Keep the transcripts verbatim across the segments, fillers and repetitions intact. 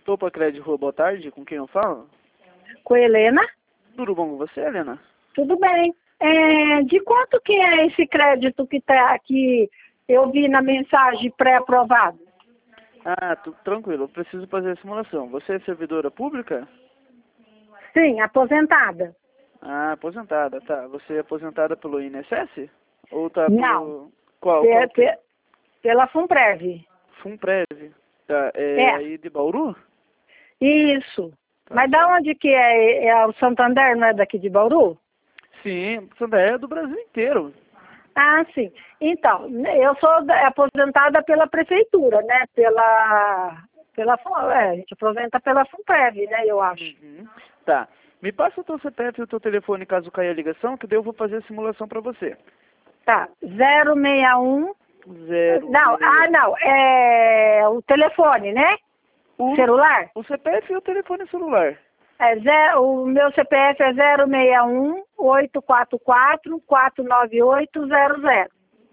Topa Crédito Rua, boa tarde, com quem eu falo? Com Helena? Tudo bom com você, Helena? Tudo bem. É, de quanto que é esse crédito que tá aqui, eu vi na mensagem pré-aprovado? Ah, tudo tranquilo, eu preciso fazer a simulação. Você é servidora pública? Sim, aposentada. Ah, aposentada, tá. Você é aposentada pelo I N S S? Ou tá Não. pelo... Qual? Pe- Qual que é? pe- pela Funprev. Funprev. Tá, é, É, aí de Bauru? isso. Tá Mas da certo. onde que é? É o Santander, não é daqui de Bauru? Sim, Santander é do Brasil inteiro. Ah, sim. Então, eu sou da- aposentada pela prefeitura, né? Pela... pela Fun- é, a gente aposenta pela Funprev, né? Eu acho. Uhum. Tá. Me passa o teu C P F e o teu telefone caso caia a ligação, que daí eu vou fazer a simulação pra você. Tá. zero seis um. Zero, Não, ah, seis... não. É o telefone, né? O, Celular? o C P F e o telefone celular. É zero, o meu C P F é zero seis um, oito quatro quatro, quatro nove oito zero zero.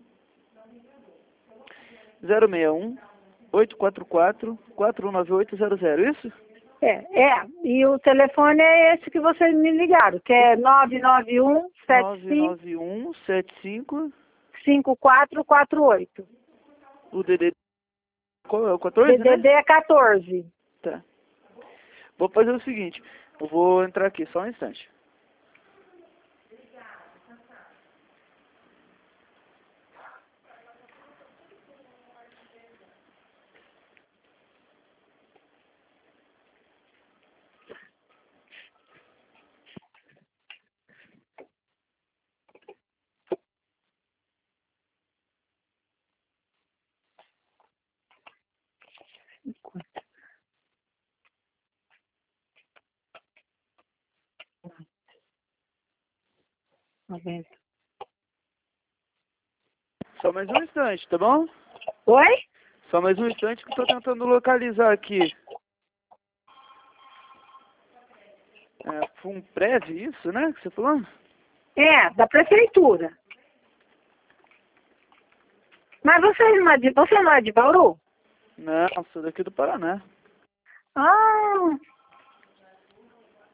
zero seis um, oito quatro quatro, quatro nove oito zero zero, isso? É, é. E o telefone é esse que vocês me ligaram, que é nove nove um, sete nove cinco, nove um sete cinco, cinco quatro quatro oito. o D D D, qual é o quatorze, D D D né? é quatorze. Tá. Vou fazer o seguinte, eu vou entrar aqui, só um instante. noventa. Só mais um instante, tá bom? Oi? Só mais um instante que eu tô tentando localizar aqui. É, Funprev, isso, né, que você falou? É, da prefeitura. Mas você não é de, você não é de Bauru? Não, sou daqui do Paraná. Ah,